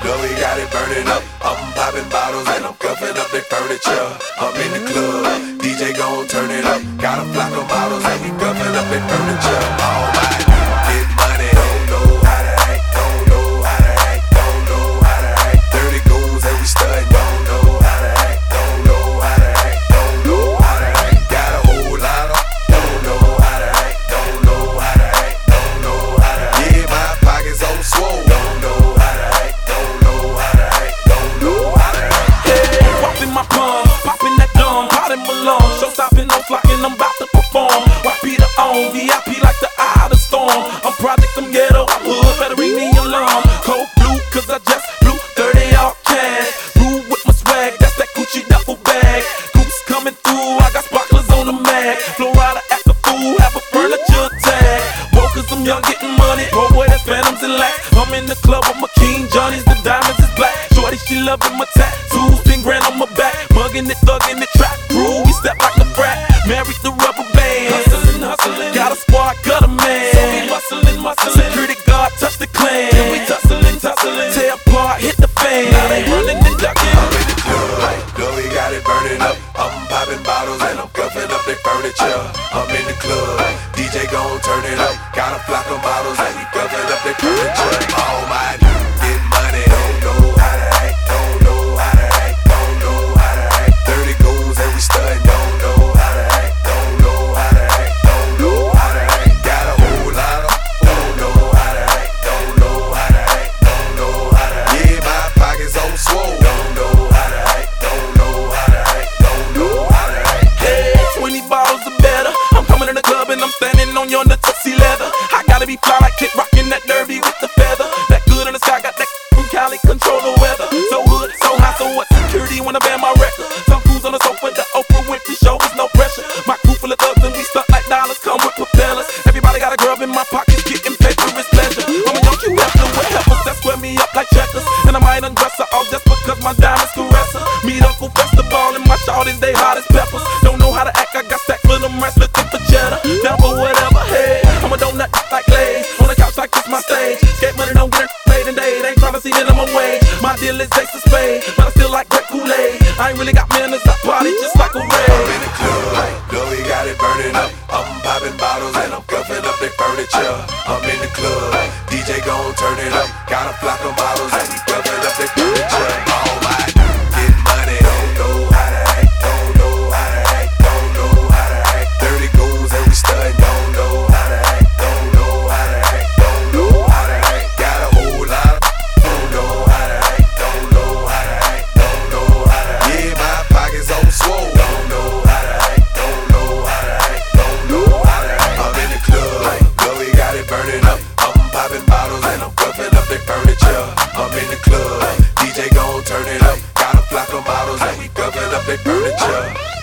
know we got it burning up. I'm popping bottles and I'm cuffing up their furniture. I'm in the club, DJ gon' turn it up. Got a flock of bottles and we cuffing up their furniture. All my get money, don't know how to act, don't know how to act, don't know how to act. 30 goons and we stud, don't know how to act, don't know how to act, don't know how to act. Got a whole lot of, don't know how to act, don't know how to act, don't know how to act. Yeah, my pockets on swole, don't know how to act, don't know how to act, don't know how to act. Hey, whopping my palm, popping that dumb, potting Malone, show stopping, no flocking, I'm about to perform. Peter on VIP like the eye of the storm. I'm project, I'm ghetto, I'm hood, better ring the alarm. Cold blue, cause I just blew 30 off cash. Rule with my swag, that's that Gucci duffel bag. Goose coming through, I got sparklers on the mag. Flow rider, act a fool, have a furniture tag. Woke cause I'm young, getting money. Oh boy, that's phantoms and lack. I'm in the club with my King Johnny's, the diamonds is black. Shorty, she loving my tattoos, 10 grand on my back. Mugging it, thugging it, trap crew. We step like the frat, married the rubber band. Hustling, got a squad, got a man. So we muscling, security guard, touch the clan. And we tussling, tear apart, hit the fan. Now they running and ducking. I'm in the club, know we got it burning up. I'm popping bottles and I'm cuffing up their furniture. I'm in the club, DJ gon' turn it up. Got a flock of bottles and we cuffing up their furniture. All my get money, don't know how to act, don't know how to act, don't know how to act. 30 goons and we stud, don't know how to act, don't know how to act, don't know how to act. Got a whole lot of, don't know how to act, don't know how to act, don't know how to act. Yeah, my pockets on swole, don't know how to act, don't know how to act, don't know how to act. Hey, 20 bottles or better. I'm coming in the club and I'm standing on yonder tuxie leather. I gotta be fly like Kid rockin' that derby with the feather. That good in the sky, got that from Cali, control the weather. So hood, so high, so what security when I ban my record? Some fools on the sofa, the Oprah Winfrey show is no pressure. My crew full of thugs and we stuck like dollars, come with propellers. Everybody got a grub in my pockets, getting paper is pleasure. I'm a young Q after with helpers that square me up like checkers. And I might undress her all just because my diamonds caress her. Meet Uncle Festival and my shawties, they hot as peppers. Don't know how to act, I got stacks for them rest looking for cheddar. Down for whatever, hey, I'm a donut like Lays. On the couch like this my stage. Skate money, don't get it paid and they ain't tryna see that I'm away. My deal is Ace of Spade, but I still like great Kool-Aid. I ain't really got manners, I party just like a I'm rave. in the club, know we got it burning up. I'm popping bottles and I'm cuffing up their furniture. I'm in the club, DJ gon' turn it up. Got a flock of bottles and we cuffing up their furniture. All my get money, don't know how to act, don't know how to act, don't know how to act. 30 goons and we stud, don't know how to act, don't know how to act, don't know how to act. Got a whole lot of, don't know how to act, don't know how to act, don't know how to act. Yeah, my pockets on swole, don't know how to act, don't know how to act, don't know how to act. I'm in the club, know we got it burning up. I'm popping bottles and I'm cuffing up their furniture. I'm in the club, DJ gon' turn it up. Got a flock of bottles and we cuffing up their furniture.